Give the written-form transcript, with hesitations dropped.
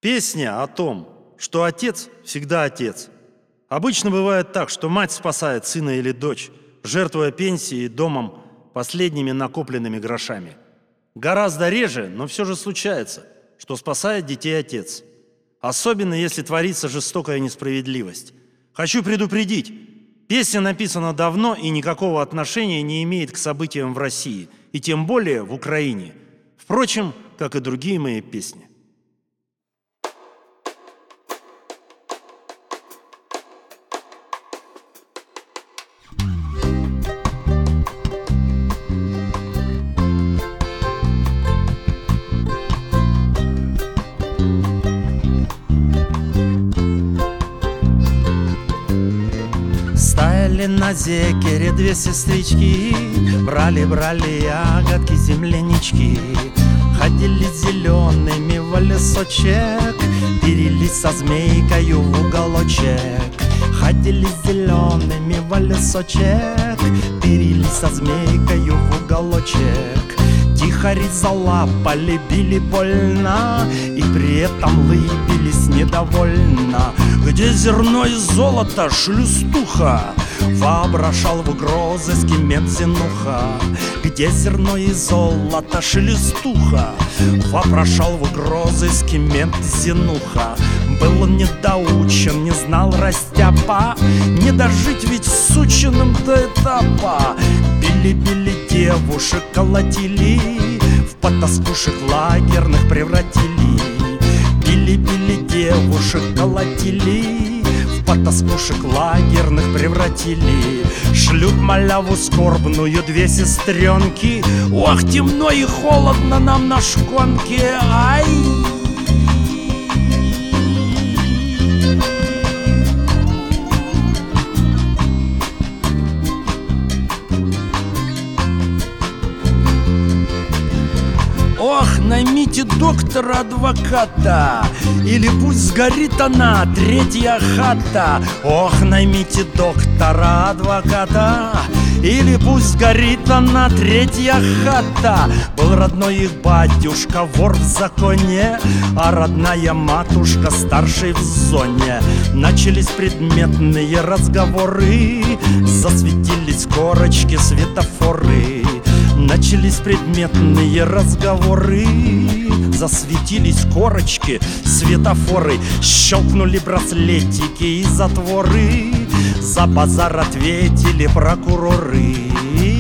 Песня о том, что отец всегда отец. Обычно бывает так, что мать спасает сына или дочь, жертвуя пенсией и домом, последними накопленными грошами. Гораздо реже, но все же случается, что спасает детей отец. Особенно, если творится жестокая несправедливость. Хочу предупредить, песня написана давно и никакого отношения не имеет к событиям в России, и тем более в Украине. Впрочем, как и другие мои песни. Стояли на зекере две сестрички, брали ягодки, землянички. Ходили зелеными в лесочек, пились со змейкою в уголочек. Ходили зелеными в лесочек, пились со змейкою в уголочек. Тихо залапали, били больно, и при этом лыбились недовольно. Где зерно и золото, шлюстуха, воображал в угрозыске Медзинуха. Где зерно и золото, шлюстуха, воображал в угрозыске Медзинуха. Был он недоучен, не знал растяпа, не дожить ведь сученным до этапа. Били девушек, колотили, в потаскушек лагерных превратили. Били девушек, колотили, в потаскушек лагерных превратили. Шлют маляву скорбную две сестренки. Ох, темно и холодно нам на шконке, ай! Ох, наймите доктора-адвоката, или пусть сгорит она, третья хата. Ох, наймите доктора-адвоката, или пусть сгорит она, третья хата. Был родной их батюшка, вор в законе, а родная матушка старшей в зоне. Начались предметные разговоры, засветились корочки, светофоры. Начались предметные разговоры, засветились корочки, светофоры. Щелкнули браслетики и затворы, за базар ответили прокуроры.